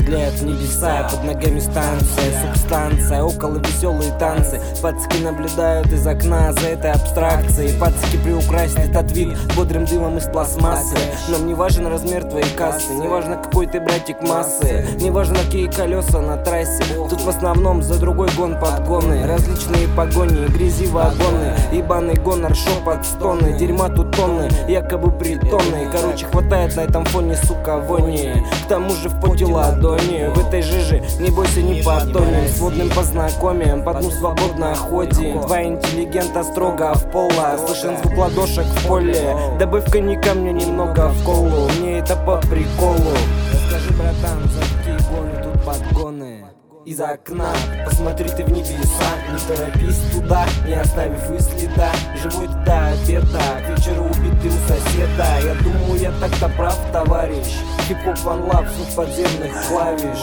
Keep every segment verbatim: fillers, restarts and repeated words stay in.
взгляд в небеса. Под ногами станция, субстанция, около веселые танцы. Пацки наблюдают из окна за этой абстракцией. Пацки приукрасят этот вид бодрым дымом из пластмассы. Нам не важен размер твоей кассы, не важно какой ты братик массы, не важно какие колеса на трассе. Тут в основном за другой гон подгоны, различные погони, грязи вагоны, ебаный гонор, шепот, стоны, дерьма тут тонны, якобы притонны. Короче, хватает на этом фоне, сука, вони. К тому же в поте ладони, в этой жиже не бойся, не потонем. С водным познакомием, по дну свободно ходим. Два интеллигента строго в пола, слышен звук ладошек в поле. Добавь коньяка мне немного в колу, мне это по приколу. Расскажи, братан, за какие гоны тут подгоны? Из окна посмотри ты в небеса, не торопись туда, не оставив и следа. Живой ты до обеда, к вечеру убитый у соседа. Я думаю, я так-то прав, товарищ. Хип-хоп ван лав, звук подземных клавиш.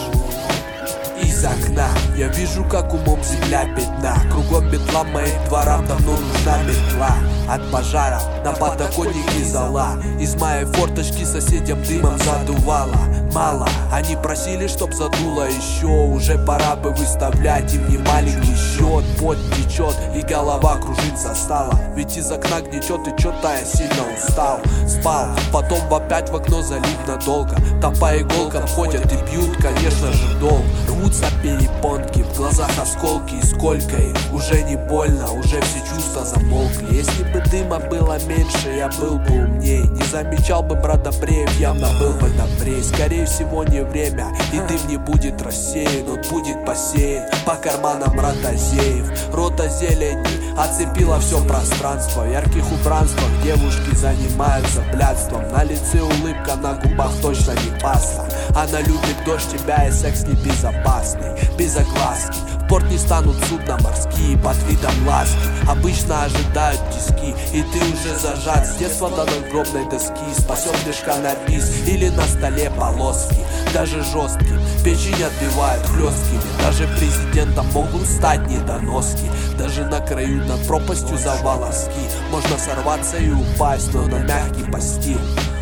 Из окна я вижу, как умом земля бедна. Кругом бедла, моим дворам давно нужна метла. От пожара на подоконнике зола. Из моей форточки соседям дымом задувало. Мало, они просили, чтоб задуло еще. Уже пора бы выставлять им не маленький счет. Пот течет и голова кружиться стала. Ведь из окна гнетет и чё-то я сильно устал. Спал, потом опять в окно залип надолго. Там по иголкам ходят и бьют, конечно же, долг. Рвутся перепонки, в глазах осколки. И сколько их, уже не больно, уже все чувства замолкли. Если бы дыма было меньше, я был бы умней. Не замечал бы бродопреев, явно был бы добрей. Скорее всего не время, и дым не будет рассеян. Он будет посеян по карманам ротозеев. Рота зелени оцепила все пространство. В ярких убранствах девушки занимаются блядством. На лице улыбка, на губах точно не паста. Она любит дождь, тебя и секс небезопасный. Без огласки, в порт не станут судна морские под видом ласки. Обычно ожидают тиски, и ты уже зажат с детства до надгробной доски. Спасет лишь каннабис или на столе полоски. Даже жесткие печень отбивают хлесткими. Даже президентом могут стать недоноски. Даже на краю над пропастью завала ски. Можно сорваться и упасть, но на мягкий постель.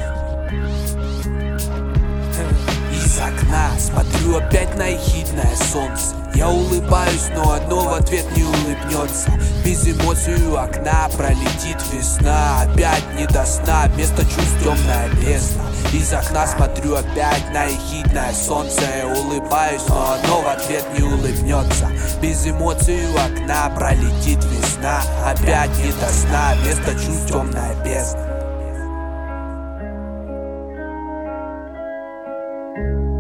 Из окна смотрю опять на ехидное солнце. Я улыбаюсь, но оно в ответ не улыбнется. Без эмоций у окна пролетит весна. Опять не до сна, вместо чувств темная бездна. Из окна смотрю опять на ехидное солнце. Я улыбаюсь, но оно в ответ не улыбнется. Без эмоций у окна пролетит весна. Опять не до сна, вместо чувств темная бездна.